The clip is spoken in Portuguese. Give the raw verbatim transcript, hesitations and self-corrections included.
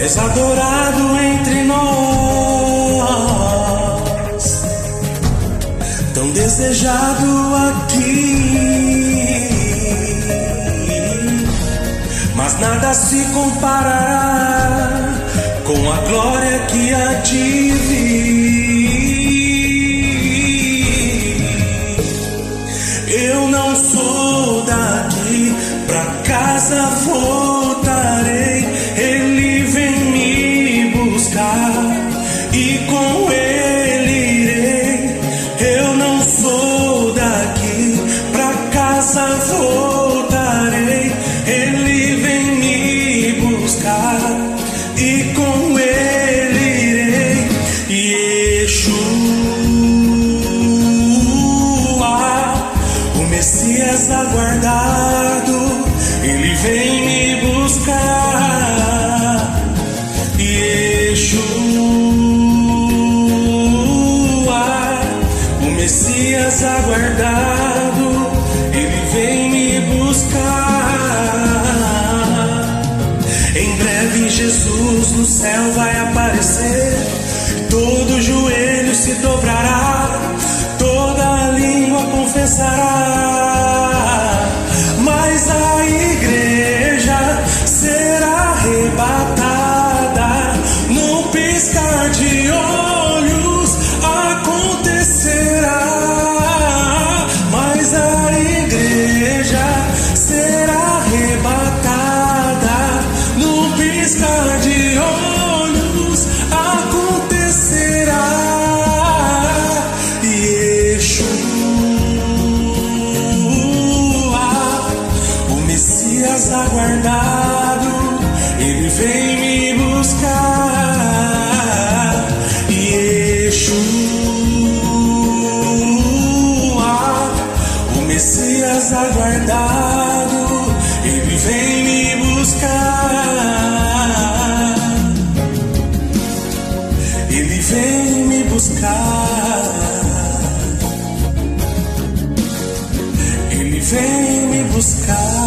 és adorado entre nós, tão desejado aqui, mas nada se comparará com a glória que há de vir. Eu não sou daqui, pra casa voltarei. Ele vem me buscar e com ele irei. Eu não sou daqui, pra casa voltarei. Ele vem me buscar e com ele irei. Yeshua, o Messias aguardado, ele vem me buscar. Yeshua, o Messias aguardado, ele vem me buscar. Em breve Jesus no céu vai aparecer, todo joelho se dobrará, toda língua confessará, mas a igreja será arrebatada, num piscar de olhos acontecerá, mas a igreja será arrebatada, num piscar de olhos acontecerá. Yeshua, o Messias aguardado, ele vem me buscar. Yeshua, o Messias aguardado, ele vem me buscar. Ele vem me buscar. Ele vem me buscar.